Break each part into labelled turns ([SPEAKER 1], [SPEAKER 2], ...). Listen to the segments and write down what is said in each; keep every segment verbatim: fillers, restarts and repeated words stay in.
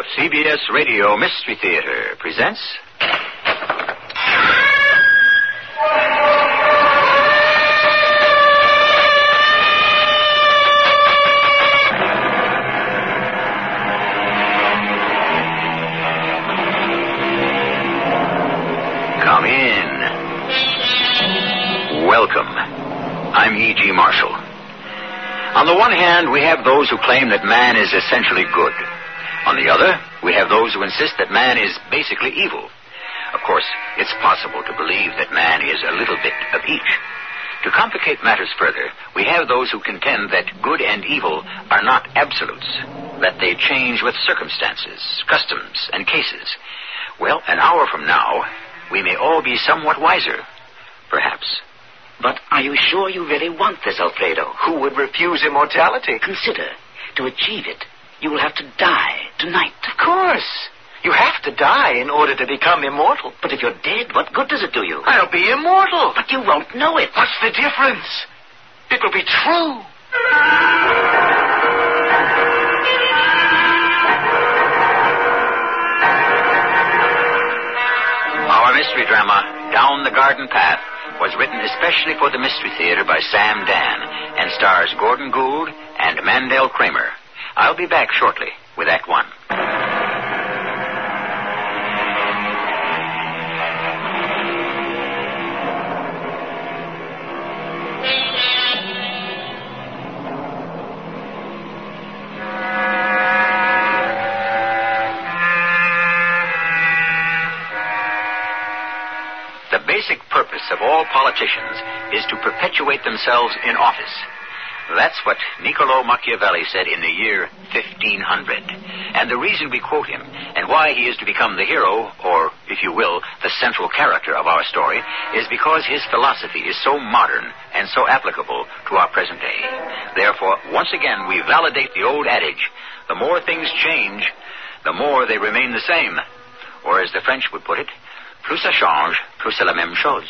[SPEAKER 1] C B S Radio Mystery Theater presents... Come in. Welcome. I'm E G. Marshall. On the one hand, we have those who claim that man is essentially good. On the other, we have those who insist that man is basically evil. Of course, it's possible to believe that man is a little bit of each. To complicate matters further, we have those who contend that good and evil are not absolutes, that they change with circumstances, customs, and cases. Well, an hour from now, we may all be somewhat wiser, perhaps.
[SPEAKER 2] But are you sure you really want this, Alfredo?
[SPEAKER 3] Who would refuse immortality?
[SPEAKER 2] Consider, to achieve it, you will have to die tonight.
[SPEAKER 3] Of course. You have to die in order to become immortal.
[SPEAKER 2] But if you're dead, what good does it do you?
[SPEAKER 3] I'll be immortal.
[SPEAKER 2] But you won't know it.
[SPEAKER 3] What's the difference? It will be true.
[SPEAKER 1] Our mystery drama, Down the Garden Path, was written especially for the Mystery Theater by Sam Dan and stars Gordon Gould and Mandel Kramer. I'll be back shortly with Act One. The basic purpose of all politicians is to perpetuate themselves in office. That's what Niccolo Machiavelli said in the year fifteen hundred. And the reason we quote him, and why he is to become the hero, or, if you will, the central character of our story, is because his philosophy is so modern and so applicable to our present day. Therefore, once again, we validate the old adage, the more things change, the more they remain the same. Or as the French would put it, plus ça change, plus c'est la même chose.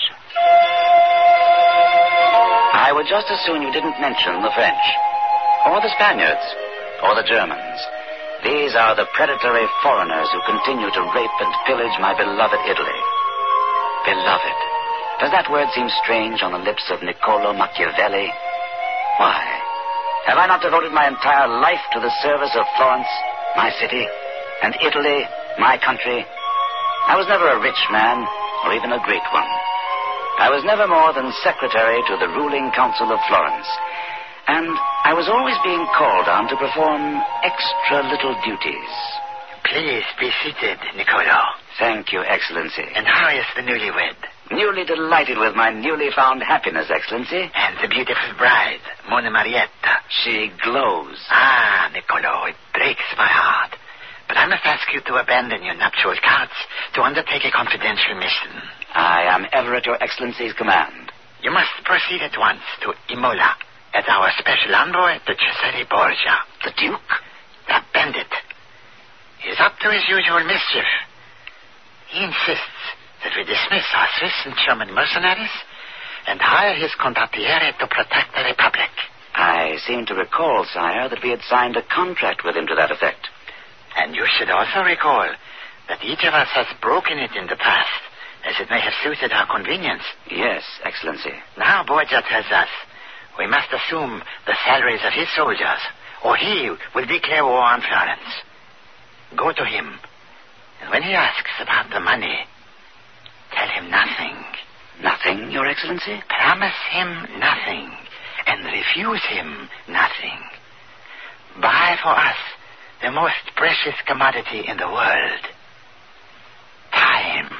[SPEAKER 2] I would just as soon you didn't mention the French, or the Spaniards, or the Germans. These are the predatory foreigners who continue to rape and pillage my beloved Italy. Beloved. Does that word seem strange on the lips of Niccolo Machiavelli? Why? Have I not devoted my entire life to the service of Florence, my city, and Italy, my country? I was never a rich man, or even a great one. I was never more than secretary to the ruling council of Florence. And I was always being called on to perform extra little duties.
[SPEAKER 4] Please be seated, Niccolo.
[SPEAKER 2] Thank you, Excellency.
[SPEAKER 4] And how is the newlywed?
[SPEAKER 2] Newly delighted with my newly found happiness, Excellency.
[SPEAKER 4] And the beautiful bride, Monna Marietta.
[SPEAKER 2] She glows.
[SPEAKER 4] Ah, Niccolo, it breaks my heart. But I must ask you to abandon your nuptial cards to undertake a confidential mission.
[SPEAKER 2] I am ever at your Excellency's command.
[SPEAKER 4] You must proceed at once to Imola as our special envoy, the Cesare Borgia.
[SPEAKER 2] The Duke?
[SPEAKER 4] That bandit. He is up to his usual mischief. He insists that we dismiss our Swiss and German mercenaries and hire his condottiere to protect the Republic.
[SPEAKER 2] I seem to recall, sire, that we had signed a contract with him to that effect.
[SPEAKER 4] And you should also recall that each of us has broken it in the past, as it may have suited our convenience.
[SPEAKER 2] Yes, Excellency.
[SPEAKER 4] Now Borgia tells us we must assume the salaries of his soldiers, or he will declare war on Florence. Go to him, and when he asks about the money, tell him nothing.
[SPEAKER 2] Nothing, Your Excellency?
[SPEAKER 4] Promise him nothing, and refuse him nothing. Buy for us the most precious commodity in the world. Time.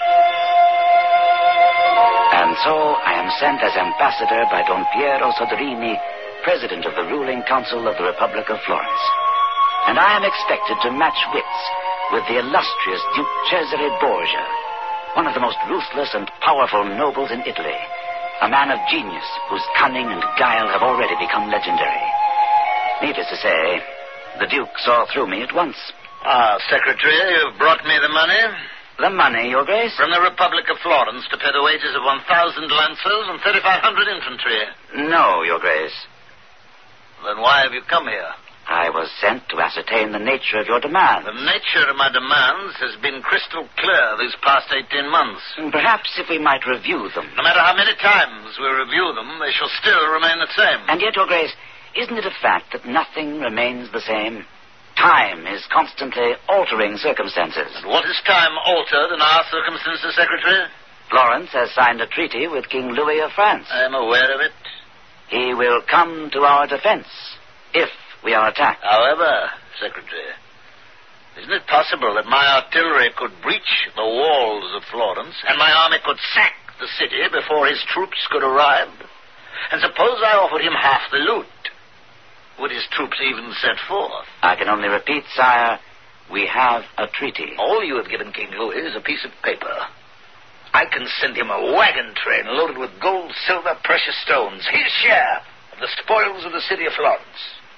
[SPEAKER 2] And so I am sent as ambassador by Don Piero Soderini, president of the ruling council of the Republic of Florence. And I am expected to match wits with the illustrious Duke Cesare Borgia, one of the most ruthless and powerful nobles in Italy, a man of genius whose cunning and guile have already become legendary. Needless to say, the Duke saw through me at once.
[SPEAKER 5] Ah, Secretary, you've brought me the money.
[SPEAKER 2] The money, Your Grace?
[SPEAKER 5] From the Republic of Florence to pay the wages of one thousand lancers and thirty-five hundred infantry.
[SPEAKER 2] No, Your Grace.
[SPEAKER 5] Then why have you come here?
[SPEAKER 2] I was sent to ascertain the nature of your demands.
[SPEAKER 5] The nature of my demands has been crystal clear these past eighteen months.
[SPEAKER 2] Perhaps if we might review them.
[SPEAKER 5] No matter how many times we review them, they shall still remain the same.
[SPEAKER 2] And yet, Your Grace, isn't it a fact that nothing remains the same? Time is constantly altering circumstances.
[SPEAKER 5] And what is time altered in our circumstances, Secretary?
[SPEAKER 2] Florence has signed a treaty with King Louis of France.
[SPEAKER 5] I am aware of it.
[SPEAKER 2] He will come to our defense if we are attacked.
[SPEAKER 5] However, Secretary, isn't it possible that my artillery could breach the walls of Florence and my army could sack the city before his troops could arrive? And suppose I offered him half the loot. Would his troops even set forth?
[SPEAKER 2] I can only repeat, sire, we have a treaty.
[SPEAKER 5] All you have given King Louis is a piece of paper. I can send him a wagon train loaded with gold, silver, precious stones, his share of the spoils of the city of Florence.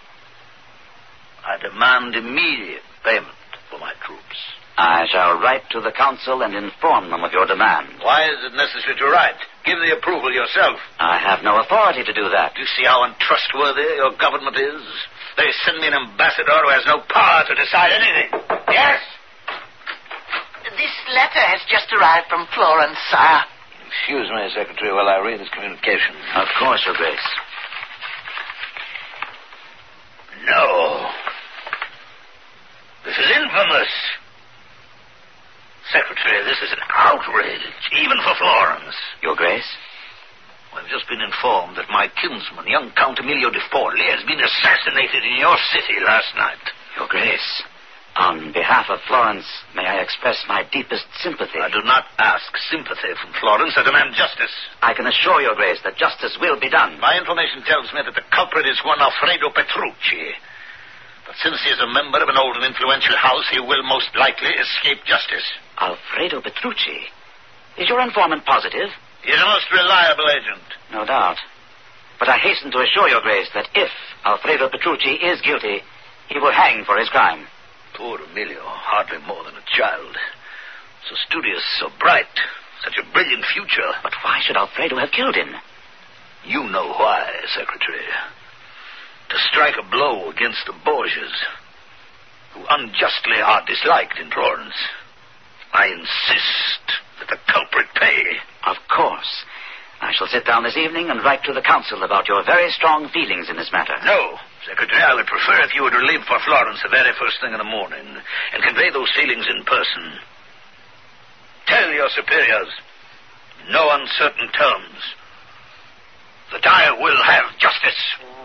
[SPEAKER 5] I demand immediate payment for my troops.
[SPEAKER 2] I shall write to the council and inform them of your demand.
[SPEAKER 5] Why is it necessary to write? Give the approval yourself.
[SPEAKER 2] I have no authority to do that.
[SPEAKER 5] Do you see how untrustworthy your government is? They send me an ambassador who has no power to decide anything. Yes?
[SPEAKER 6] This letter has just arrived from Florence, sire.
[SPEAKER 5] Excuse me, Secretary, while I read his communication.
[SPEAKER 2] Of course, Your Grace.
[SPEAKER 5] No. This is infamous. Secretary, this is an outrage, even for Florence.
[SPEAKER 2] Your Grace?
[SPEAKER 5] I've just been informed that my kinsman, young Count Emilio de Forli, has been assassinated in your city last night.
[SPEAKER 2] Your Grace, on behalf of Florence, may I express my deepest sympathy?
[SPEAKER 5] I do not ask sympathy from Florence. I demand justice.
[SPEAKER 2] I can assure Your Grace that justice will be done.
[SPEAKER 5] My information tells me that the culprit is one Alfredo Petrucci. But since he is a member of an old and influential house, he will most likely escape justice.
[SPEAKER 2] Alfredo Petrucci? Is your informant positive?
[SPEAKER 5] He is a most reliable agent.
[SPEAKER 2] No doubt. But I hasten to assure Your Grace that if Alfredo Petrucci is guilty, he will hang for his crime.
[SPEAKER 5] Poor Emilio, hardly more than a child. So studious, so bright, such a brilliant future.
[SPEAKER 2] But why should Alfredo have killed him?
[SPEAKER 5] You know why, Secretary. To strike a blow against the Borgias, who unjustly are disliked in Florence. I insist that the culprit pay.
[SPEAKER 2] Of course. I shall sit down this evening and write to the council about your very strong feelings in this matter.
[SPEAKER 5] No, Secretary, I would prefer if you would leave for Florence the very first thing in the morning and convey those feelings in person. Tell your superiors, in no uncertain terms, that I will have justice.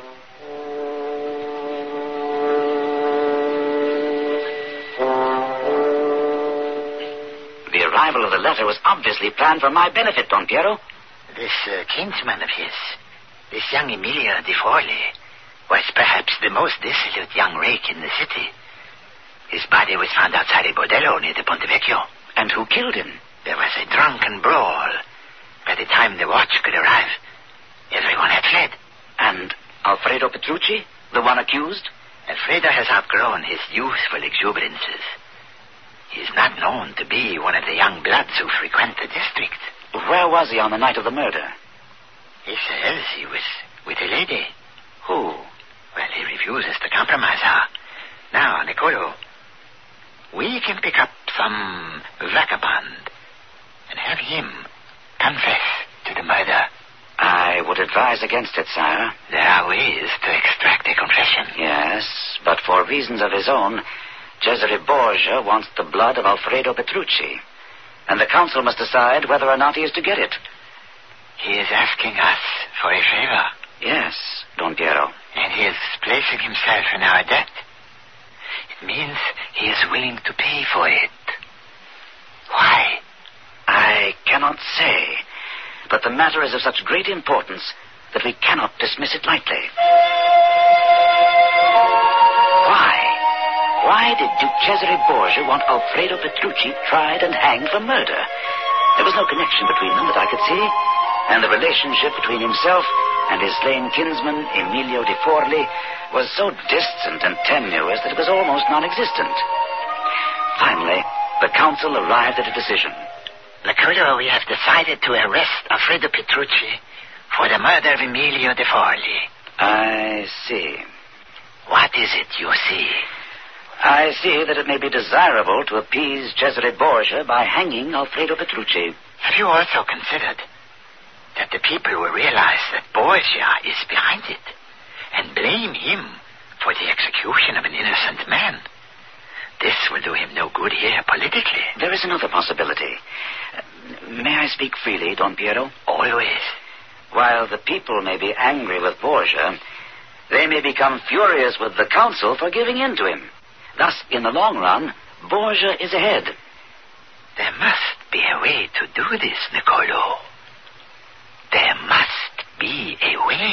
[SPEAKER 2] The arrival of the letter was obviously planned for my benefit, Don Piero.
[SPEAKER 4] This uh, kinsman of his, this young Emilio de Forli, was perhaps the most dissolute young rake in the city. His body was found outside a bordello near the Ponte Vecchio.
[SPEAKER 2] And who killed him?
[SPEAKER 4] There was a drunken brawl. By the time the watch could arrive, everyone had fled.
[SPEAKER 2] And Alfredo Petrucci, the one accused?
[SPEAKER 4] Alfredo has outgrown his youthful exuberances. He is not known to be one of the young bloods who frequent the district.
[SPEAKER 2] Where was he on the night of the murder?
[SPEAKER 4] He says he was with a lady.
[SPEAKER 2] Who?
[SPEAKER 4] Well, he refuses to compromise her. Now, Nicolo, we can pick up some vagabond and have him confess to the murder.
[SPEAKER 2] I would advise against it, sire.
[SPEAKER 4] There are ways to extract a confession.
[SPEAKER 2] Yes, but for reasons of his own, Cesare Borgia wants the blood of Alfredo Petrucci, and the council must decide whether or not he is to get it.
[SPEAKER 4] He is asking us for a favor.
[SPEAKER 2] Yes, Don Piero.
[SPEAKER 4] And he is placing himself in our debt. It means he is willing to pay for it. Why?
[SPEAKER 2] I cannot say, but the matter is of such great importance that we cannot dismiss it lightly. Why? Why did Duke Cesare Borgia want Alfredo Petrucci tried and hanged for murder? There was no connection between them that I could see, and the relationship between himself and his slain kinsman, Emilio de Forli, was so distant and tenuous that it was almost non-existent. Finally, the council arrived at a decision.
[SPEAKER 4] Nicolo, we have decided to arrest Alfredo Petrucci for the murder of Emilio de Forli.
[SPEAKER 2] I see.
[SPEAKER 4] What is it you see?
[SPEAKER 2] I see that it may be desirable to appease Cesare Borgia by hanging Alfredo Petrucci.
[SPEAKER 4] Have you also considered that the people will realize that Borgia is behind it and blame him for the execution of an innocent man? This will do him no good here politically.
[SPEAKER 2] There is another possibility. Uh, may I speak freely, Don Piero?
[SPEAKER 4] Always.
[SPEAKER 2] While the people may be angry with Borgia, they may become furious with the council for giving in to him. Thus, in the long run, Borgia is ahead.
[SPEAKER 4] There must be a way to do this, Niccolo. There must be a way.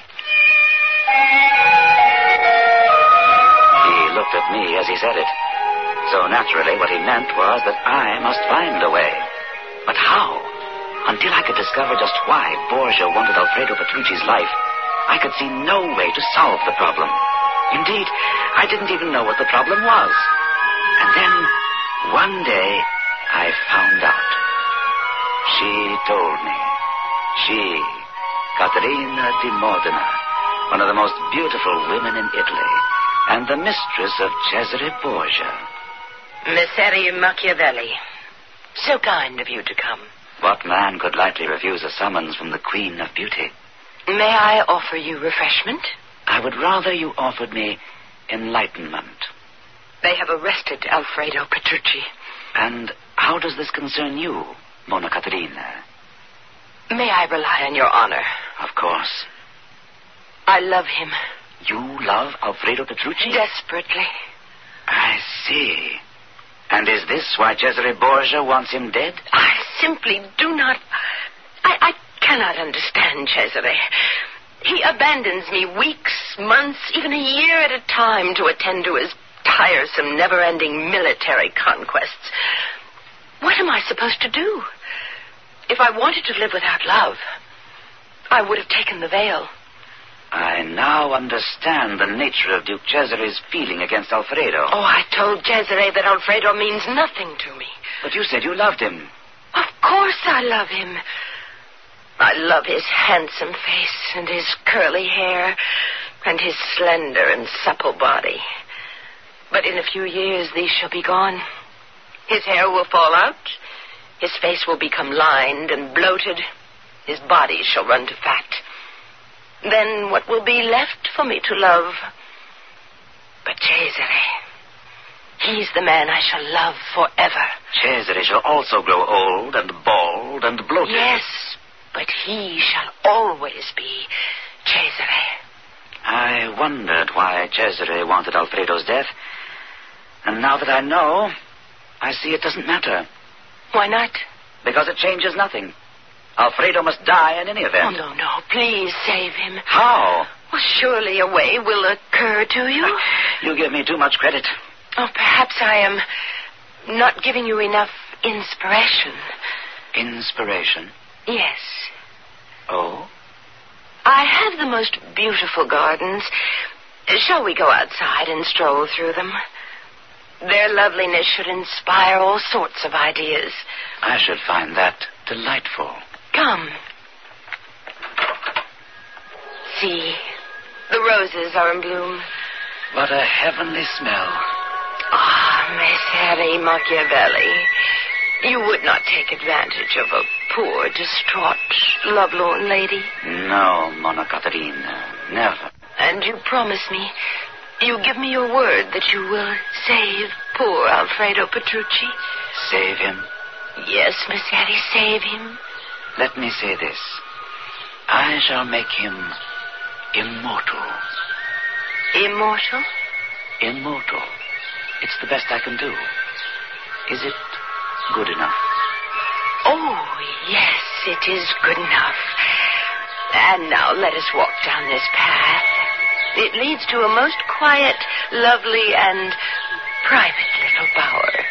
[SPEAKER 2] He looked at me as he said it. So naturally, what he meant was that I must find a way. But how? Until I could discover just why Borgia wanted Alfredo Petrucci's life, I could see no way to solve the problem. Indeed, I didn't even know what the problem was. And then, one day, I found out. She told me. She, Caterina di Modena, one of the most beautiful women in Italy, and the mistress of Cesare Borgia.
[SPEAKER 6] Messere Machiavelli, so kind of you to come.
[SPEAKER 2] What man could lightly refuse a summons from the Queen of Beauty?
[SPEAKER 6] May I offer you refreshment?
[SPEAKER 2] I would rather you offered me enlightenment.
[SPEAKER 6] They have arrested Alfredo Petrucci.
[SPEAKER 2] And how does this concern you, Monna Caterina?
[SPEAKER 6] May I rely on your honor?
[SPEAKER 2] Of course.
[SPEAKER 6] I love him.
[SPEAKER 2] You love Alfredo Petrucci?
[SPEAKER 6] Desperately.
[SPEAKER 2] I see. And is this why Cesare Borgia wants him dead?
[SPEAKER 6] I simply do not... I, I cannot understand Cesare. He abandons me weeks, months, even a year at a time to attend to his tiresome, never-ending military conquests. What am I supposed to do? If I wanted to live without love, I would have taken the veil.
[SPEAKER 2] I now understand the nature of Duke Cesare's feeling against Alfredo.
[SPEAKER 6] Oh, I told Cesare that Alfredo means nothing to me.
[SPEAKER 2] But you said you loved him.
[SPEAKER 6] Of course I love him. I love his handsome face and his curly hair and his slender and supple body. But in a few years, these shall be gone. His hair will fall out. His face will become lined and bloated. His body shall run to fat. Then what will be left for me to love? But Cesare, he's the man I shall love forever.
[SPEAKER 2] Cesare shall also grow old and bald and bloated.
[SPEAKER 6] Yes, but he shall always be Cesare.
[SPEAKER 2] I wondered why Cesare wanted Alfredo's death. And now that I know, I see it doesn't matter.
[SPEAKER 6] Why not?
[SPEAKER 2] Because it changes nothing. Alfredo must die in any event.
[SPEAKER 6] Oh, no, no. Please save him.
[SPEAKER 2] How?
[SPEAKER 6] Well, surely a way will occur to you.
[SPEAKER 2] You give me too much credit.
[SPEAKER 6] Oh, perhaps I am not giving you enough inspiration.
[SPEAKER 2] Inspiration?
[SPEAKER 6] Yes.
[SPEAKER 2] Oh?
[SPEAKER 6] I have the most beautiful gardens. Shall we go outside and stroll through them? Their loveliness should inspire all sorts of ideas.
[SPEAKER 2] I should find that delightful.
[SPEAKER 6] Come. See, the roses are in bloom.
[SPEAKER 2] What a heavenly smell.
[SPEAKER 6] Ah, Messere Machiavelli. You would not take advantage of a poor, distraught, lovelorn lady?
[SPEAKER 2] No, Monna Caterina, never.
[SPEAKER 6] And you promise me, you give me your word that you will save poor Alfredo Petrucci?
[SPEAKER 2] Save him?
[SPEAKER 6] Yes, Messere, save him.
[SPEAKER 2] Let me say this. I shall make him immortal.
[SPEAKER 6] Immortal?
[SPEAKER 2] Immortal. It's the best I can do. Is it good enough?
[SPEAKER 6] Oh, yes, it is good enough. And now let us walk down this path. It leads to a most quiet, lovely, and private little bower.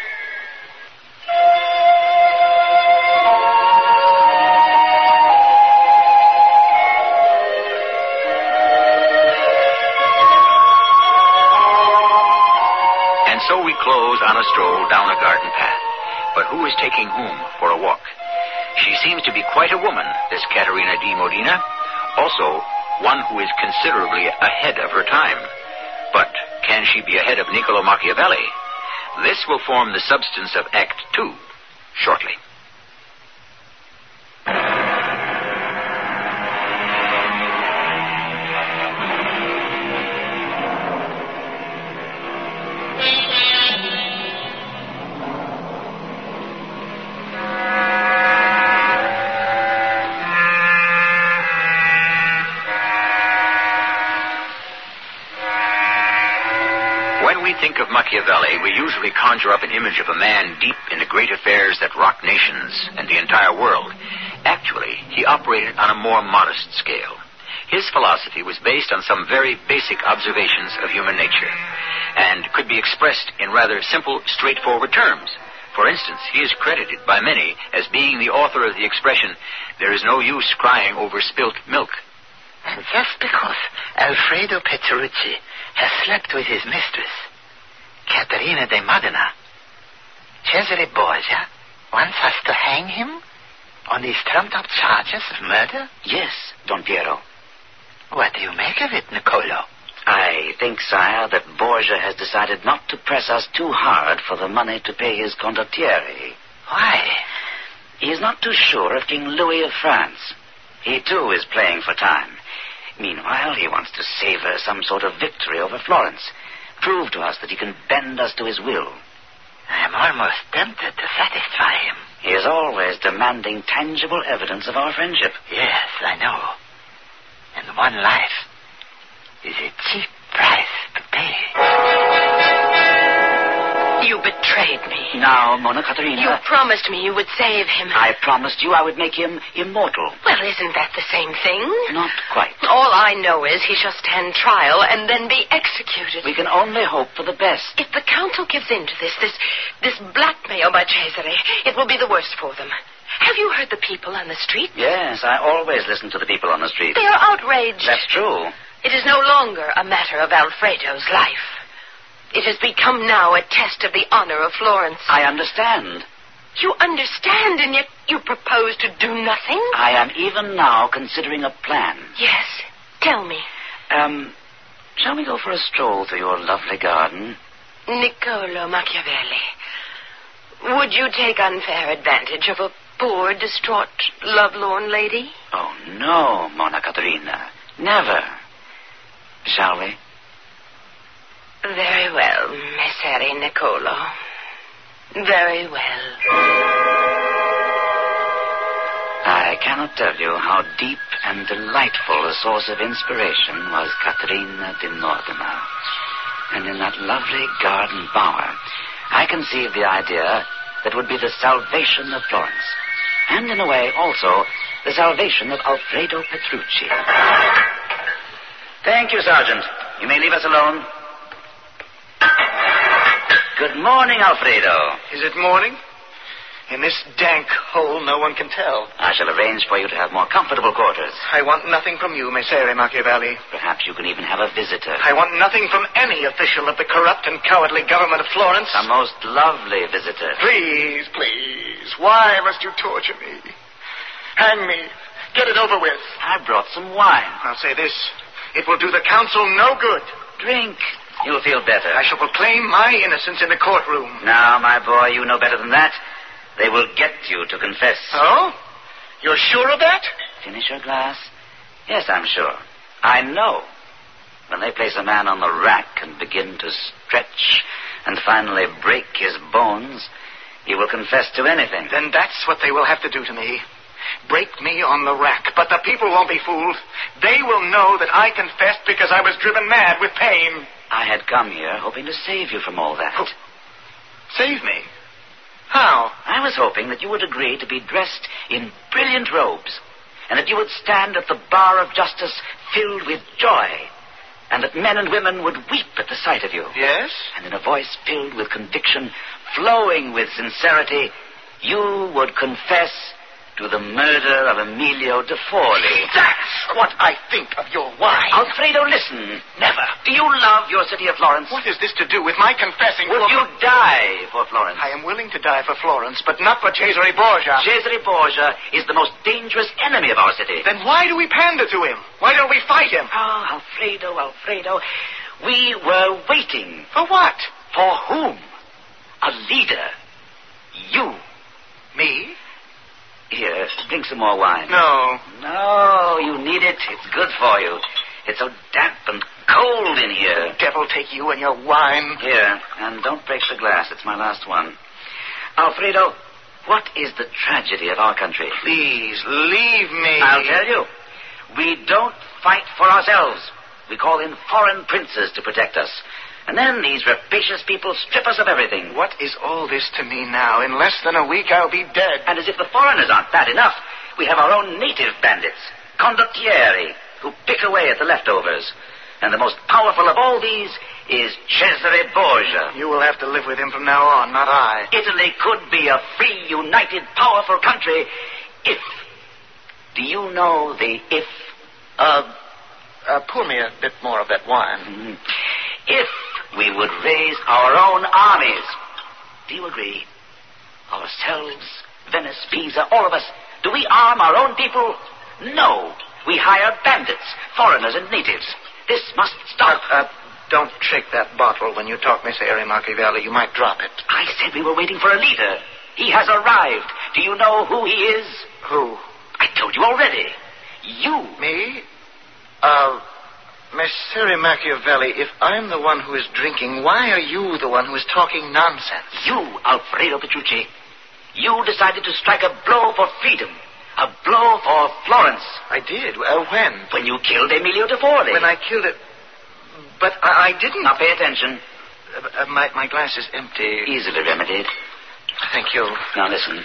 [SPEAKER 1] And so we close on a stroll down a garden path. But who is taking whom for a walk? She seems to be quite a woman, this Caterina di Modena. Also, one who is considerably ahead of her time. But can she be ahead of Niccolo Machiavelli? This will form the substance of Act Two shortly. Think of Machiavelli, we usually conjure up an image of a man deep in the great affairs that rock nations and the entire world. Actually, he operated on a more modest scale. His philosophy was based on some very basic observations of human nature and could be expressed in rather simple, straightforward terms. For instance, he is credited by many as being the author of the expression, "There is no use crying over spilt milk."
[SPEAKER 4] And just because Alfredo Petrucci has slept with his mistress, Caterina de Modena, Cesare Borgia wants us to hang him on these trumped-up charges of murder?
[SPEAKER 2] Yes, Don Piero.
[SPEAKER 4] What do you make of it, Niccolo?
[SPEAKER 2] I think, sire, that Borgia has decided not to press us too hard for the money to pay his condottieri.
[SPEAKER 4] Why?
[SPEAKER 2] He is not too sure of King Louis of France. He, too, is playing for time. Meanwhile, he wants to savor some sort of victory over Florence. Prove to us that he can bend us to his will.
[SPEAKER 4] I am almost tempted to satisfy him.
[SPEAKER 2] He is always demanding tangible evidence of our friendship.
[SPEAKER 4] Yes, I know. And one life is a cheap price to pay.
[SPEAKER 6] You betrayed me.
[SPEAKER 2] Now, Monna Caterina...
[SPEAKER 6] You promised me you would save him.
[SPEAKER 2] I promised you I would make him immortal.
[SPEAKER 6] Well, isn't that the same thing?
[SPEAKER 2] Not quite.
[SPEAKER 6] All I know is he shall stand trial and then be executed.
[SPEAKER 2] We can only hope for the best.
[SPEAKER 6] If the council gives in to this, this, this blackmail by Cesare, it will be the worse for them. Have you heard the people on the street?
[SPEAKER 2] Yes, I always listen to the people on the street.
[SPEAKER 6] They are outraged.
[SPEAKER 2] That's true.
[SPEAKER 6] It is no longer a matter of Alfredo's life. It has become now a test of the honor of Florence.
[SPEAKER 2] I understand.
[SPEAKER 6] You understand, and yet you propose to do nothing?
[SPEAKER 2] I am even now considering a plan.
[SPEAKER 6] Yes. Tell me.
[SPEAKER 2] Um, shall we go for a stroll through your lovely garden?
[SPEAKER 6] Niccolo Machiavelli, would you take unfair advantage of a poor, distraught, lovelorn lady?
[SPEAKER 2] Oh, no, Monna Caterina. Never. Shall we?
[SPEAKER 6] Very well, Messere Niccolo. Very well.
[SPEAKER 2] I cannot tell you how deep and delightful a source of inspiration was Caterina de Modena. And in that lovely garden bower, I conceived the idea that would be the salvation of Florence. And in a way, also, the salvation of Alfredo Petrucci. Thank you, Sergeant. You may leave us alone. Good morning, Alfredo.
[SPEAKER 3] Is it morning? In this dank hole, no one can tell.
[SPEAKER 2] I shall arrange for you to have more comfortable quarters.
[SPEAKER 3] I want nothing from you, Messere Machiavelli.
[SPEAKER 2] Perhaps you can even have a visitor.
[SPEAKER 3] I want nothing from any official of the corrupt and cowardly government of Florence.
[SPEAKER 2] A most lovely visitor.
[SPEAKER 3] Please, please. Why must you torture me? Hang me. Get it over with.
[SPEAKER 2] I brought some wine.
[SPEAKER 3] I'll say this. It will do the council no good.
[SPEAKER 2] Drink. You'll feel better.
[SPEAKER 3] I shall proclaim my innocence in the courtroom.
[SPEAKER 2] Now, my boy, you know better than that. They will get you to confess.
[SPEAKER 3] Oh? You're sure of that?
[SPEAKER 2] Finish your glass? Yes, I'm sure. I know. When they place a man on the rack and begin to stretch and finally break his bones, he will confess to anything.
[SPEAKER 3] Then that's what they will have to do to me. Break me on the rack. But the people won't be fooled. They will know that I confessed because I was driven mad with pain.
[SPEAKER 2] I had come here hoping to save you from all that.
[SPEAKER 3] Oh. Save me? How?
[SPEAKER 2] I was hoping that you would agree to be dressed in brilliant robes, and that you would stand at the bar of justice filled with joy, and that men and women would weep at the sight of you.
[SPEAKER 3] Yes?
[SPEAKER 2] And in a voice filled with conviction, flowing with sincerity, you would confess to the murder of Emilio de Forli.
[SPEAKER 3] That's what I think of your wine.
[SPEAKER 2] Alfredo, listen.
[SPEAKER 3] Never.
[SPEAKER 2] Do you love your city of Florence?
[SPEAKER 3] What is this to do with my confessing?
[SPEAKER 2] Would
[SPEAKER 3] for...
[SPEAKER 2] you die for Florence?
[SPEAKER 3] I am willing to die for Florence, but not for Cesare Borgia.
[SPEAKER 2] Cesare Borgia is the most dangerous enemy of our city.
[SPEAKER 3] Then why do we pander to him? Why don't we fight him?
[SPEAKER 2] Ah, oh, Alfredo, Alfredo. We were waiting.
[SPEAKER 3] For what?
[SPEAKER 2] For whom? A leader. You.
[SPEAKER 3] Me?
[SPEAKER 2] Here, drink some more wine.
[SPEAKER 3] No.
[SPEAKER 2] No, you need it. It's good for you. It's so damp and cold in here.
[SPEAKER 3] Devil take you and your wine.
[SPEAKER 2] Here, and don't break the glass. It's my last one. Alfredo, what is the tragedy of our country?
[SPEAKER 3] Please, leave me.
[SPEAKER 2] I'll tell you. We don't fight for ourselves. We call in foreign princes to protect us. And then these rapacious people strip us of everything.
[SPEAKER 3] What is all this to me now? In less than a week, I'll be dead.
[SPEAKER 2] And as if the foreigners aren't bad enough, we have our own native bandits, condottieri, who pick away at the leftovers. And the most powerful of all these is Cesare Borgia.
[SPEAKER 3] You will have to live with him from now on, not I.
[SPEAKER 2] Italy could be a free, united, powerful country if... Do you know the if?
[SPEAKER 3] Uh, uh pour me a bit more of that wine.
[SPEAKER 2] Mm-hmm. If we would raise our own armies. Do you agree? Ourselves, Venice, Pisa, all of us. Do we arm our own people? No. We hire bandits, foreigners and natives. This must stop.
[SPEAKER 3] Uh, uh, don't shake that bottle when you talk, Miss Harry Machiavelli. You might drop it.
[SPEAKER 2] I said we were waiting for a leader. He has arrived. Do you know who he is?
[SPEAKER 3] Who?
[SPEAKER 2] I told you already. You.
[SPEAKER 3] Me? Uh... Miss Harry Machiavelli, if I'm the one who is drinking, why are you the one who is talking nonsense?
[SPEAKER 2] You, Alfredo Petrucci. You decided to strike a blow for freedom. A blow for Florence.
[SPEAKER 3] I did. Uh, when?
[SPEAKER 2] When you killed Emilio de Forli.
[SPEAKER 3] When I killed it. But I, I didn't.
[SPEAKER 2] Now pay attention.
[SPEAKER 3] Uh, uh, my, my glass is empty.
[SPEAKER 2] Easily remedied.
[SPEAKER 3] Thank you.
[SPEAKER 2] Now listen.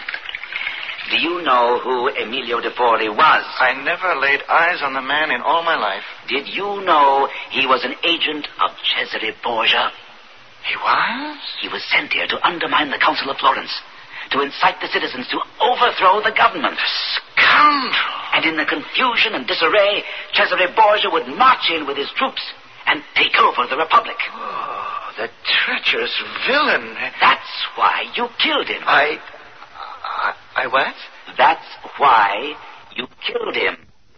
[SPEAKER 2] Do you know who Emilio de Forli was?
[SPEAKER 3] I never laid eyes on the man in all my life.
[SPEAKER 2] Did you know he was an agent of Cesare Borgia?
[SPEAKER 3] He was?
[SPEAKER 2] He was sent here to undermine the Council of Florence, to incite the citizens to overthrow the government.
[SPEAKER 3] Scoundrel!
[SPEAKER 2] And in the confusion and disarray, Cesare Borgia would march in with his troops and take over the Republic.
[SPEAKER 3] Oh, the treacherous villain.
[SPEAKER 2] That's why you killed him.
[SPEAKER 3] I... I, I what?
[SPEAKER 2] That's why you killed him.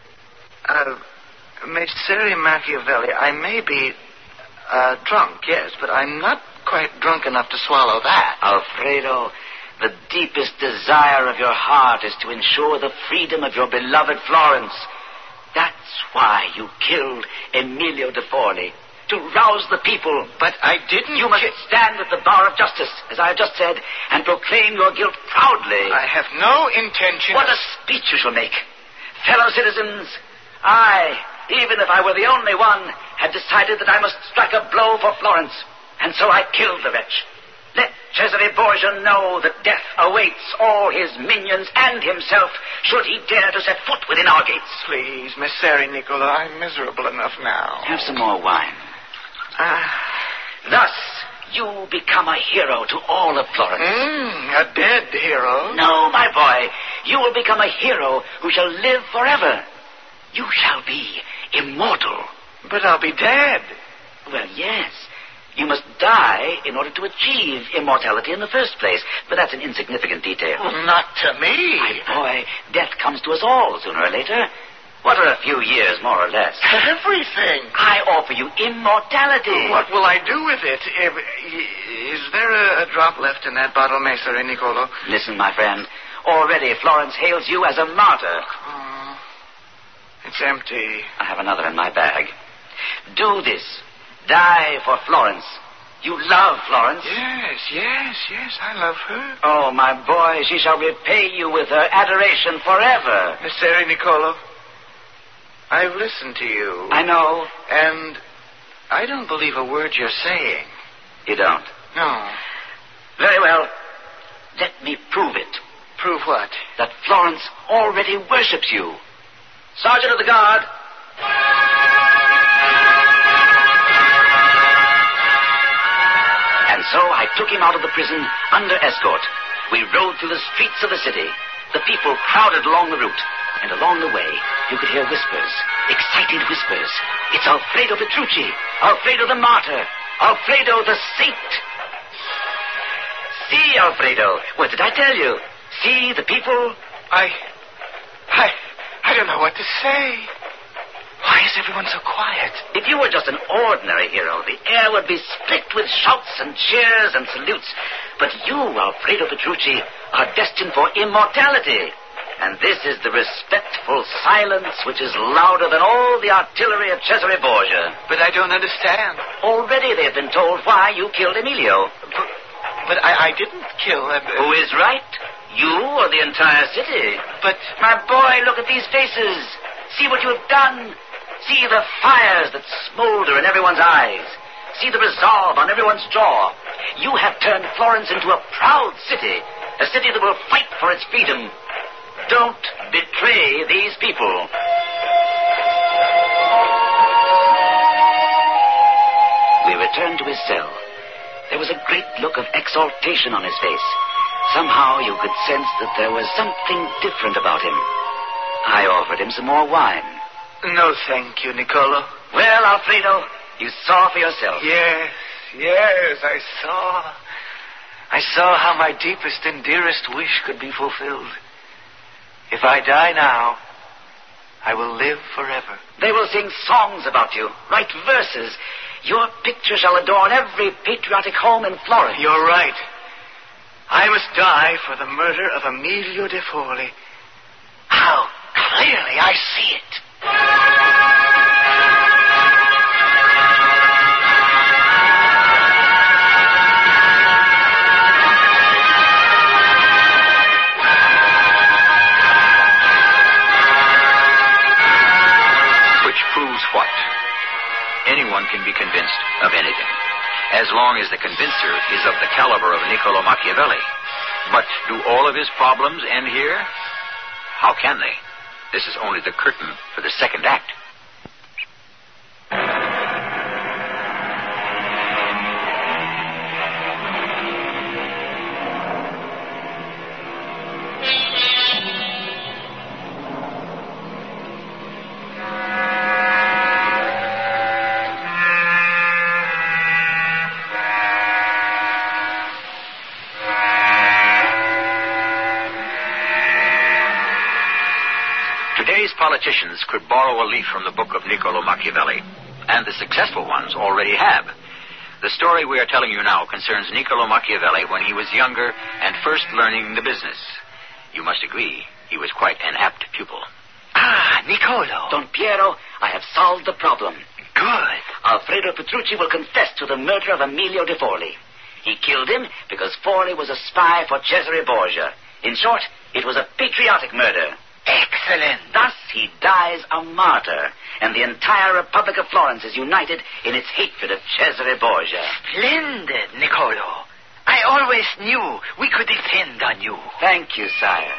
[SPEAKER 3] Uh, Miss Harry Machiavelli, I may be, uh, drunk, yes, but I'm not quite drunk enough to swallow that.
[SPEAKER 2] Alfredo, the deepest desire of your heart is to ensure the freedom of your beloved Florence. That's why you killed Emilio de Forli. To rouse the people.
[SPEAKER 3] But I didn't...
[SPEAKER 2] You must stand at the bar of justice, as I have just said, and proclaim your guilt proudly.
[SPEAKER 3] I have no intention...
[SPEAKER 2] What a speech you shall make. Fellow citizens, I, even if I were the only one, had decided that I must strike a blow for Florence, and so I killed the wretch. Let Cesare Borgia know that death awaits all his minions and himself should he dare to set foot within our gates.
[SPEAKER 3] Please, Miss Harry Nicola, I'm miserable enough now.
[SPEAKER 2] Have some more wine.
[SPEAKER 3] Ah.
[SPEAKER 2] Thus, you become a hero to all of Florence.
[SPEAKER 3] Mm, a dead hero?
[SPEAKER 2] No, my boy. You will become a hero who shall live forever. You shall be immortal.
[SPEAKER 3] But I'll be dead.
[SPEAKER 2] Well, yes. You must die in order to achieve immortality in the first place. But that's an insignificant detail.
[SPEAKER 3] Well, not to me.
[SPEAKER 2] My boy, death comes to us all sooner or later. What are a few years, more or less?
[SPEAKER 3] Everything.
[SPEAKER 2] I offer you immortality.
[SPEAKER 3] What will I do with it? If, is there a, a drop left in that bottle, Messer Nicolo?
[SPEAKER 2] Listen, my friend. Already Florence hails you as a martyr.
[SPEAKER 3] Oh, it's empty.
[SPEAKER 2] I have another in my bag. Do this. Die for Florence. You love Florence?
[SPEAKER 3] Yes, yes, yes, I love her.
[SPEAKER 2] Oh, my boy, she shall repay you with her adoration forever.
[SPEAKER 3] Messer Nicolo, I've listened to you.
[SPEAKER 2] I know.
[SPEAKER 3] And I don't believe a word you're saying.
[SPEAKER 2] You don't?
[SPEAKER 3] No.
[SPEAKER 2] Very well. Let me prove it.
[SPEAKER 3] Prove what?
[SPEAKER 2] That Florence already worships you. Sergeant of the Guard. And so I took him out of the prison under escort. We rode through the streets of the city. The people crowded along the route. And along the way, you could hear whispers, excited whispers. It's Alfredo Petrucci, Alfredo the martyr, Alfredo the saint. See, Alfredo, what did I tell you? See the people?
[SPEAKER 3] I... I... I don't know what to say. Why is everyone so quiet?
[SPEAKER 2] If you were just an ordinary hero, the air would be split with shouts and cheers and salutes. But you, Alfredo Petrucci, are destined for immortality. And this is the respectful silence which is louder than all the artillery of Cesare Borgia.
[SPEAKER 3] But I don't understand.
[SPEAKER 2] Already they have been told why you killed Emilio.
[SPEAKER 3] But, but I, I didn't kill him.
[SPEAKER 2] Who is right? You or the entire city?
[SPEAKER 3] But...
[SPEAKER 2] My boy, look at these faces. See what you have done. See the fires that smolder in everyone's eyes. See the resolve on everyone's jaw. You have turned Florence into a proud city. A city that will fight for its freedom. Don't betray these people. We returned to his cell. There was a great look of exaltation on his face. Somehow you could sense that there was something different about him. I offered him some more wine.
[SPEAKER 3] No, thank you, Niccolo.
[SPEAKER 2] Well, Alfredo, you saw for yourself.
[SPEAKER 3] Yes, yes, I saw. I saw how my deepest and dearest wish could be fulfilled. If I die now, I will live forever.
[SPEAKER 2] They will sing songs about you, write verses. Your picture shall adorn every patriotic home in Florence.
[SPEAKER 3] You're right. I must die for the murder of Emilio De Forli. How clearly I see it.
[SPEAKER 1] Proves what? Anyone can be convinced of anything, as long as the convincer is of the caliber of Niccolo Machiavelli. But do all of his problems end here? How can they? This is only the curtain for the second act. Today's politicians could borrow a leaf from the book of Niccolo Machiavelli, and the successful ones already have. The story we are telling you now concerns Niccolo Machiavelli when he was younger and first learning the business. You must agree, he was quite an apt pupil.
[SPEAKER 3] Ah, Niccolo.
[SPEAKER 2] Don Piero, I have solved the problem.
[SPEAKER 3] Good.
[SPEAKER 2] Alfredo Petrucci will confess to the murder of Emilio De Forli. He killed him because Forli was a spy for Cesare Borgia. In short, it was a patriotic murder.
[SPEAKER 3] Excellent.
[SPEAKER 2] Thus he dies a martyr, and the entire Republic of Florence is united in its hatred of Cesare Borgia.
[SPEAKER 3] Splendid, Niccolo. I always knew we could depend on you.
[SPEAKER 2] Thank you, sire.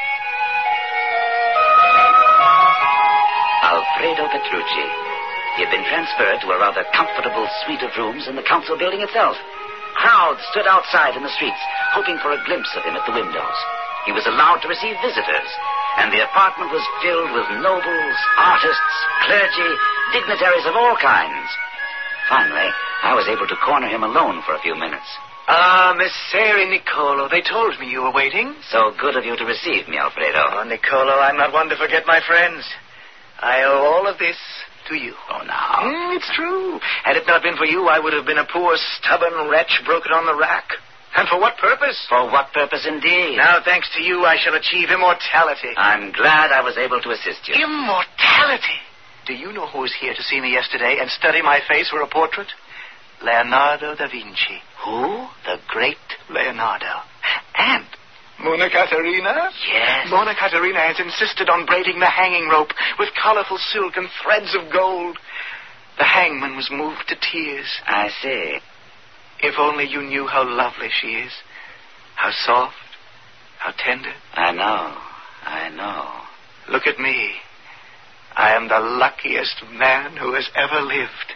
[SPEAKER 2] Alfredo Petrucci. He had been transferred to a rather comfortable suite of rooms in the council building itself. Crowds stood outside in the streets, hoping for a glimpse of him at the windows. He was allowed to receive visitors, and the apartment was filled with nobles, artists, clergy, dignitaries of all kinds. Finally, I was able to corner him alone for a few minutes.
[SPEAKER 3] Ah, Messere Niccolo, they told me you were waiting.
[SPEAKER 2] So good of you to receive me, Alfredo.
[SPEAKER 3] Oh, Niccolo, I'm not one to forget my friends. I owe all of this to you.
[SPEAKER 2] Oh, now.
[SPEAKER 3] Mm, it's true. Had it not been for you, I would have been a poor, stubborn wretch broken on the rack. And for what purpose?
[SPEAKER 2] For what purpose, indeed?
[SPEAKER 3] Now, thanks to you, I shall achieve immortality.
[SPEAKER 2] I'm glad I was able to assist you.
[SPEAKER 3] Immortality? Do you know who was here to see me yesterday and study my face for a portrait? Leonardo da Vinci.
[SPEAKER 2] Who?
[SPEAKER 3] The great Leonardo. And Mona Caterina?
[SPEAKER 2] Yes.
[SPEAKER 3] Mona Caterina has insisted on braiding the hanging rope with colorful silk and threads of gold. The hangman was moved to tears.
[SPEAKER 2] I see.
[SPEAKER 3] If only you knew how lovely she is. How soft. How tender.
[SPEAKER 2] I know. I know.
[SPEAKER 3] Look at me. I am the luckiest man who has ever lived.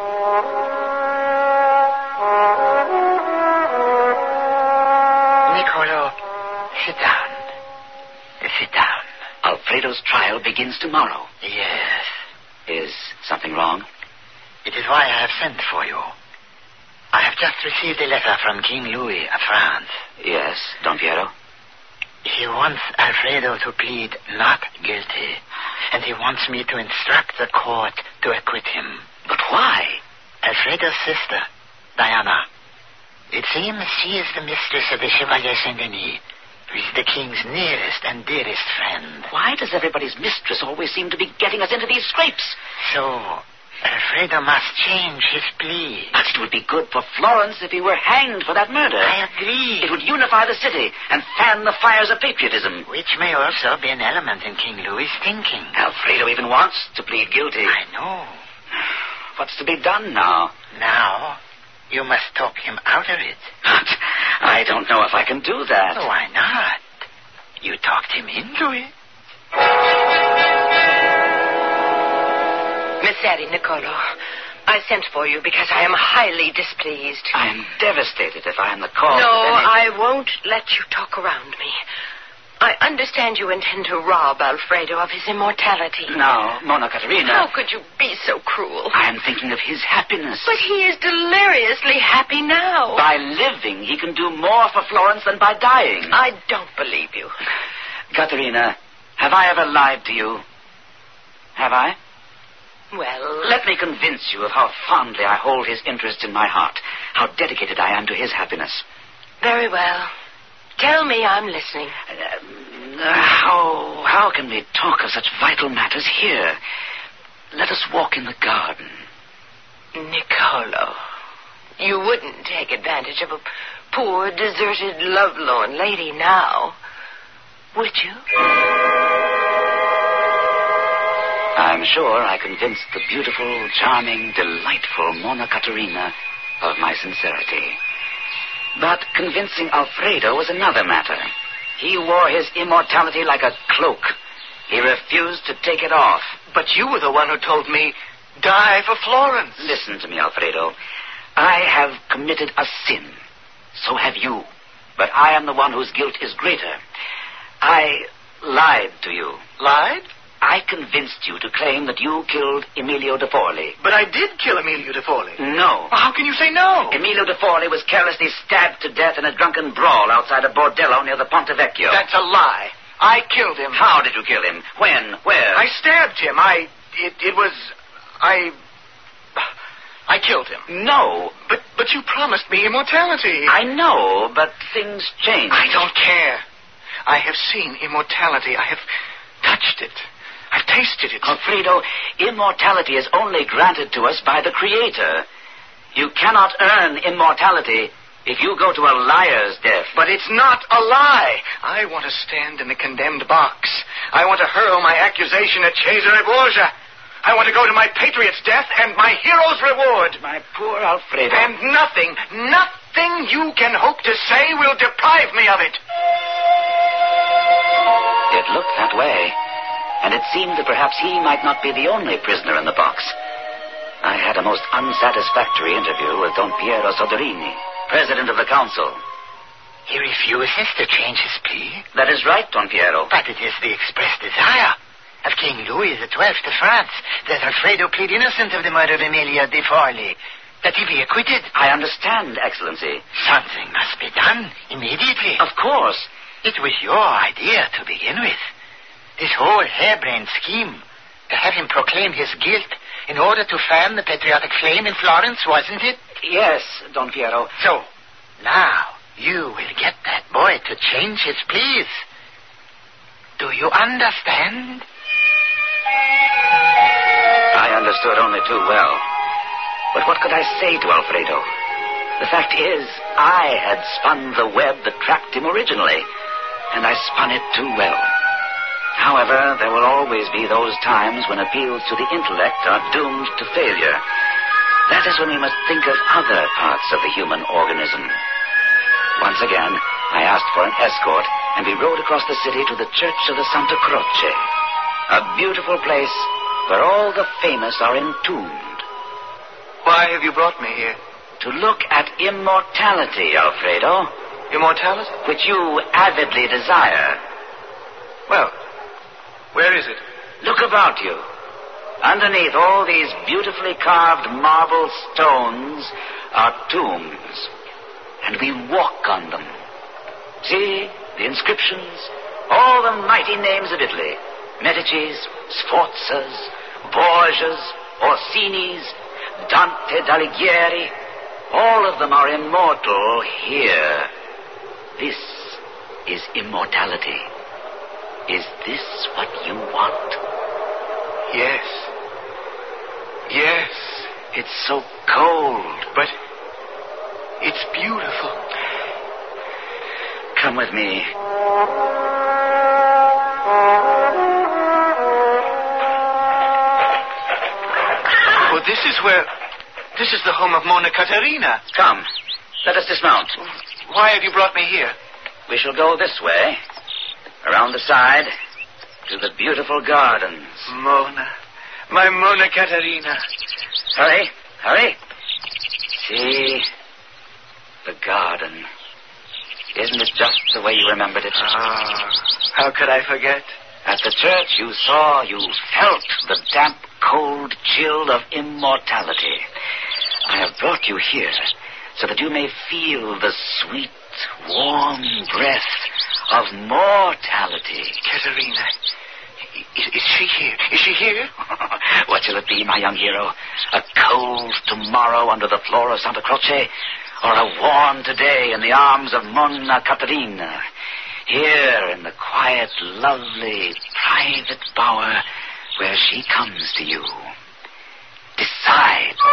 [SPEAKER 4] Niccolo, sit down. Sit down.
[SPEAKER 2] Alfredo's trial begins tomorrow.
[SPEAKER 4] Yes.
[SPEAKER 2] Is something wrong?
[SPEAKER 4] It is why I have sent for you. I have just received a letter from King Louis of France.
[SPEAKER 2] Yes, Don Piero.
[SPEAKER 4] He wants Alfredo to plead not guilty. and he wants me to instruct the court to acquit him.
[SPEAKER 2] But why?
[SPEAKER 4] Alfredo's sister, Diana. It seems she is the mistress of the Chevalier Saint-Denis, who is the king's nearest and dearest friend.
[SPEAKER 2] Why does everybody's mistress always seem to be getting us into these scrapes?
[SPEAKER 4] So, Alfredo must change his plea.
[SPEAKER 2] But it would be good for Florence if he were hanged for that murder.
[SPEAKER 4] I agree.
[SPEAKER 2] It would unify the city and fan the fires of patriotism.
[SPEAKER 4] Which may also be an element in King Louis's thinking.
[SPEAKER 2] Alfredo even wants to plead guilty.
[SPEAKER 4] I know.
[SPEAKER 2] What's to be done now?
[SPEAKER 4] Now, you must talk him out of it.
[SPEAKER 2] But I don't know if I can do that.
[SPEAKER 4] Why not? You talked him into it.
[SPEAKER 6] Messeri, Niccolo, I sent for you because I am highly displeased.
[SPEAKER 2] I am devastated if I am the cause
[SPEAKER 6] No,
[SPEAKER 2] of any...
[SPEAKER 6] I won't let you talk around me. I understand you intend to rob Alfredo of his immortality.
[SPEAKER 2] Now, Monna Caterina...
[SPEAKER 6] How could you be so cruel?
[SPEAKER 2] I am thinking of his happiness.
[SPEAKER 6] But he is deliriously happy now.
[SPEAKER 2] By living, he can do more for Florence than by dying.
[SPEAKER 6] I don't believe you.
[SPEAKER 2] Caterina, have I ever lied to you? Have I?
[SPEAKER 6] Well...
[SPEAKER 2] Let me convince you of how fondly I hold his interest in my heart, how dedicated I am to his happiness.
[SPEAKER 6] Very well. Tell me, I'm listening.
[SPEAKER 2] Uh, how, how can we talk of such vital matters here? Let us walk in the garden.
[SPEAKER 6] Niccolo, you wouldn't take advantage of a poor, deserted, lovelorn lady now, would you?
[SPEAKER 2] I'm sure I convinced the beautiful, charming, delightful Monna Caterina of my sincerity. But convincing Alfredo was another matter. He wore his immortality like a cloak. He refused to take it off.
[SPEAKER 3] But you were the one who told me, die for Florence.
[SPEAKER 2] Listen to me, Alfredo. I have committed a sin. So have you. But I am the one whose guilt is greater. I lied to you.
[SPEAKER 3] Lied?
[SPEAKER 2] I convinced you to claim that you killed Emilio de Forli.
[SPEAKER 3] But I did kill Emilio de Forli.
[SPEAKER 2] No.
[SPEAKER 3] How can you say no?
[SPEAKER 2] Emilio de Forli was carelessly stabbed to death in a drunken brawl outside a bordello near the Ponte Vecchio.
[SPEAKER 3] That's a lie. I killed him.
[SPEAKER 2] How did you kill him? When? Where?
[SPEAKER 3] I stabbed him. I... It, it was... I... I killed him.
[SPEAKER 2] No.
[SPEAKER 3] But but you promised me immortality.
[SPEAKER 2] I know, but things change.
[SPEAKER 3] I don't care. I have seen immortality. I have touched it. I've tasted it.
[SPEAKER 2] Alfredo, immortality is only granted to us by the Creator. You cannot earn immortality if you go to a liar's death.
[SPEAKER 3] But it's not a lie. I want to stand in the condemned box. I want to hurl my accusation at Cesare Borgia. I want to go to my patriot's death and my hero's reward.
[SPEAKER 2] My poor Alfredo.
[SPEAKER 3] And nothing, nothing you can hope to say will deprive me of it.
[SPEAKER 2] It looked that way, and it seemed that perhaps he might not be the only prisoner in the box. I had a most unsatisfactory interview with Don Piero Soderini, president of the council.
[SPEAKER 4] He refuses to change his plea.
[SPEAKER 2] That is right, Don Piero.
[SPEAKER 4] But it is the express desire of King Louis the Twelfth of France that Alfredo plead innocent of the murder of Emilio de Forli, that he be acquitted.
[SPEAKER 2] I understand, Excellency.
[SPEAKER 4] Something must be done immediately.
[SPEAKER 2] Of course.
[SPEAKER 4] It was your idea to begin with. This whole harebrained scheme, to have him proclaim his guilt in order to fan the patriotic flame in Florence, wasn't it?
[SPEAKER 2] Yes, Don Piero.
[SPEAKER 4] So, now you will get that boy to change his pleas. Do you understand?
[SPEAKER 2] I understood only too well. But what could I say to Alfredo? The fact is, I had spun the web that trapped him originally, and I spun it too well. However, there will always be those times when appeals to the intellect are doomed to failure. That is when we must think of other parts of the human organism. Once again, I asked for an escort, and we rode across the city to the Church of the Santa Croce, a beautiful place where all the famous are entombed.
[SPEAKER 3] Why have you brought me here?
[SPEAKER 2] To look at immortality, Alfredo.
[SPEAKER 3] Immortality?
[SPEAKER 2] Which you avidly desire.
[SPEAKER 3] Well, where is it?
[SPEAKER 2] Look about you. Underneath all these beautifully carved marble stones are tombs. And we walk on them. See, the inscriptions, all the mighty names of Italy. Medicis, Sforzas, Borgias, Orsini's, Dante d'Alighieri, all of them are immortal here. This is immortality. Is this what you want?
[SPEAKER 3] Yes. Yes. It's so cold, but it's beautiful.
[SPEAKER 2] Come with me.
[SPEAKER 3] Well, this is where... This is the home of Monna Caterina.
[SPEAKER 2] Come, let us dismount.
[SPEAKER 3] Why have you brought me here?
[SPEAKER 2] We shall go this way, around the side, to the beautiful gardens.
[SPEAKER 3] Monna. My Monna Caterina.
[SPEAKER 2] Hurry, hurry. See, the garden. Isn't it just the way you remembered it?
[SPEAKER 3] Ah, how could I forget?
[SPEAKER 2] At the church you saw, you felt the damp, cold chill of immortality. I have brought you here so that you may feel the sweet, warm breath of mortality.
[SPEAKER 3] Caterina, is, is she here? Is she here?
[SPEAKER 2] What shall it be, my young hero? A cold tomorrow under the floor of Santa Croce, or a warm today in the arms of Monna Caterina? Here in the quiet, lovely, private bower where she comes to you. Decide.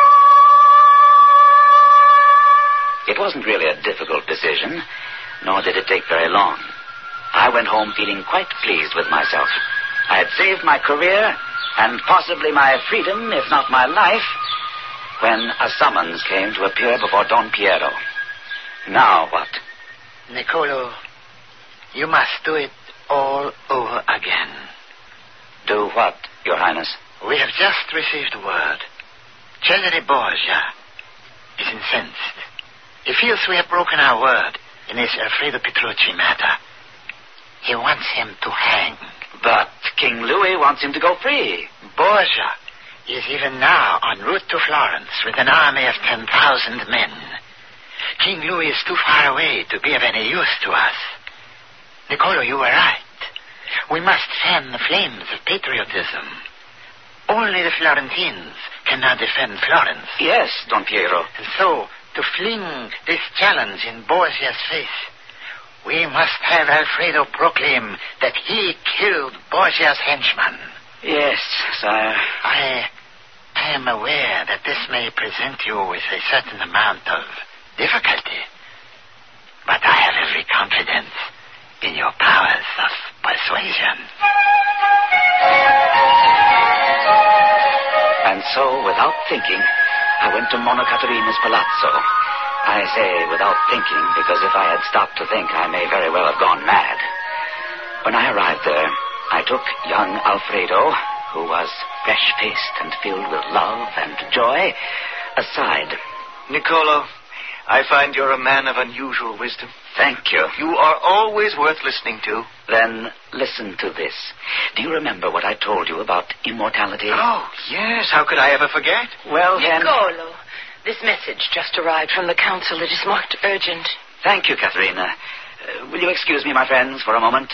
[SPEAKER 2] It wasn't really a difficult decision, nor did it take very long. I went home feeling quite pleased with myself. I had saved my career and possibly my freedom, if not my life, when a summons came to appear before Don Piero. Now what?
[SPEAKER 4] Niccolo, you must do it all over again.
[SPEAKER 2] Do what, Your Highness?
[SPEAKER 4] We have just received word. Cesare Borgia is incensed. He feels we have broken our word in this Alfredo Petrucci matter. He wants him to hang.
[SPEAKER 2] But King Louis wants him to go free.
[SPEAKER 4] Borgia is even now en route to Florence with an army of ten thousand men. King Louis is too far away to be of any use to us. Niccolo, you were right. We must fan the flames of patriotism. Only the Florentines can now defend Florence.
[SPEAKER 2] Yes, Don Piero.
[SPEAKER 4] And so, to fling this challenge in Borgia's face, we must have Alfredo proclaim that he killed Borgia's henchman.
[SPEAKER 2] Yes, sire.
[SPEAKER 4] I, I am aware that this may present you with a certain amount of difficulty, but I have every confidence in your powers of persuasion.
[SPEAKER 2] And so, without thinking, I went to Monna Caterina's palazzo. I say without thinking, because if I had stopped to think, I may very well have gone mad. When I arrived there, I took young Alfredo, who was fresh-faced and filled with love and joy, aside.
[SPEAKER 3] Niccolo, I find you're a man of unusual wisdom.
[SPEAKER 2] Thank you.
[SPEAKER 3] You are always worth listening to.
[SPEAKER 2] Then listen to this. Do you remember what I told you about immortality?
[SPEAKER 3] Oh, yes. How could I ever forget?
[SPEAKER 2] Well, then...
[SPEAKER 6] Niccolo, this message just arrived from the council. It is marked urgent.
[SPEAKER 2] Thank you, Caterina. Uh, will you excuse me, my friends, for a moment?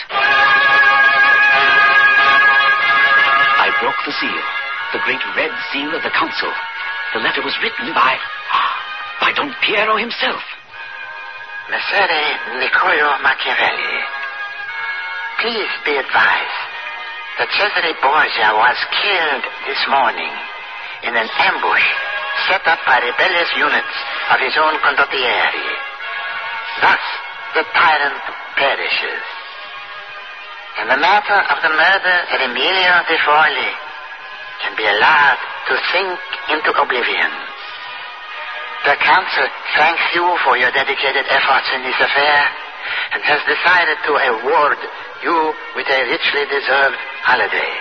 [SPEAKER 2] I broke the seal, the great red seal of the council. The letter was written by... by Don Piero himself.
[SPEAKER 4] Messere Niccolo Machiavelli, please be advised that Cesare Borgia was killed this morning in an ambush set up by rebellious units of his own condottieri. Thus, the tyrant perishes. And the matter of the murder of Emilio de Forli can be allowed to sink into oblivion. The council thanks you for your dedicated efforts in this affair and has decided to award you with a richly deserved holiday.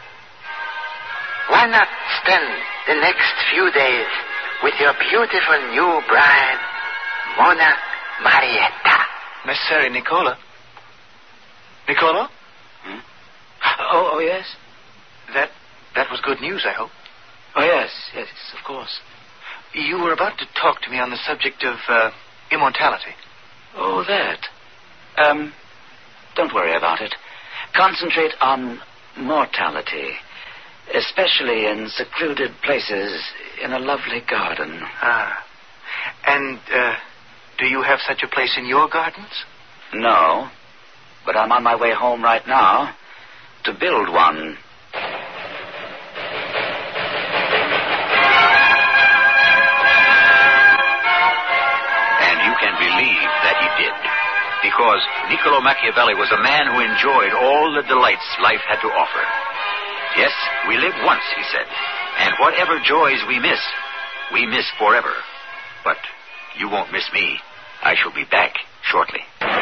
[SPEAKER 4] Why not spend the next few days with your beautiful new bride, Monna Marietta?
[SPEAKER 3] Messere Nicola. Niccolo?
[SPEAKER 2] Hmm? Oh, oh, yes?
[SPEAKER 3] That, that was good news, I hope.
[SPEAKER 2] Oh, yes, yes, of course.
[SPEAKER 3] You were about to talk to me on the subject of uh, immortality.
[SPEAKER 2] Oh, that. Um, don't worry about it. Concentrate on mortality, especially in secluded places in a lovely garden.
[SPEAKER 3] Ah. And, uh, do you have such a place in your gardens?
[SPEAKER 2] No, but I'm on my way home right now to build one.
[SPEAKER 1] And you can believe that he did. Because Niccolo Machiavelli was a man who enjoyed all the delights life had to offer. Yes, we live once, he said, and whatever joys we miss, we miss forever. But you won't miss me. I shall be back shortly.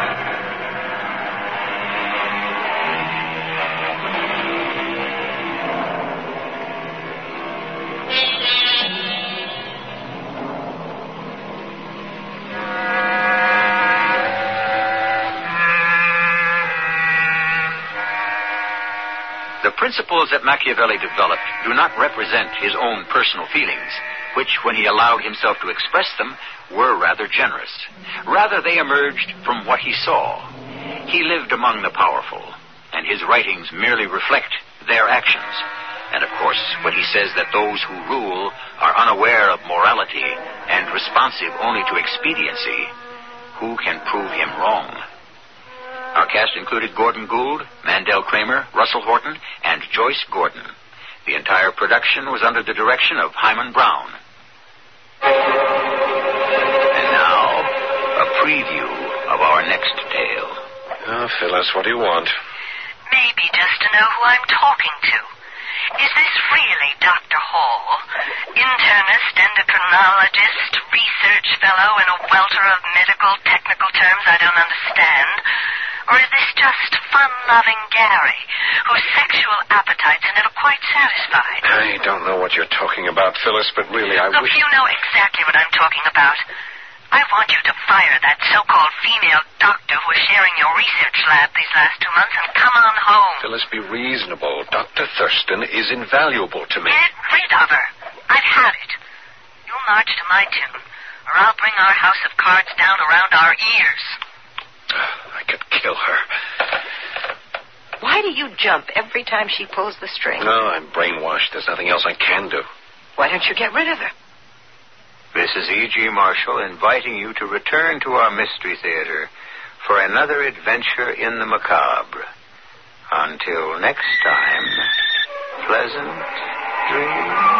[SPEAKER 1] The principles that Machiavelli developed do not represent his own personal feelings, which, when he allowed himself to express them, were rather generous. Rather, they emerged from what he saw. He lived among the powerful, and his writings merely reflect their actions. And, of course, when he says that those who rule are unaware of morality and responsive only to expediency, who can prove him wrong? Our cast included Gordon Gould, Mandel Kramer, Russell Horton, and Joyce Gordon. The entire production was under the direction of Hyman Brown. And now, a preview of our next tale.
[SPEAKER 7] Oh, Phyllis, what do you want?
[SPEAKER 8] Maybe just to know who I'm talking to. Is this really Doctor Hall? Internist, endocrinologist, research fellow in a welter of medical technical terms I don't understand? Or is this just fun-loving Gary, whose sexual appetites are never quite satisfied?
[SPEAKER 7] I don't know what you're talking about, Phyllis, but really I
[SPEAKER 8] Look,
[SPEAKER 7] wish...
[SPEAKER 8] you know exactly what I'm talking about. I want you to fire that so-called female doctor who was sharing your research lab these last two months and come on home.
[SPEAKER 7] Phyllis, be reasonable. Doctor Thurston is invaluable to me.
[SPEAKER 8] Get rid of her. I've had it. You'll march to my tune, or I'll bring our house of cards down around our ears.
[SPEAKER 7] I could kill her.
[SPEAKER 6] Why do you jump every time she pulls the string?
[SPEAKER 7] No, I'm brainwashed. There's nothing else I can do.
[SPEAKER 6] Why don't you get rid of her?
[SPEAKER 1] This is E G. Marshall inviting you to return to our Mystery Theater for another adventure in the macabre. Until next time, pleasant dreams.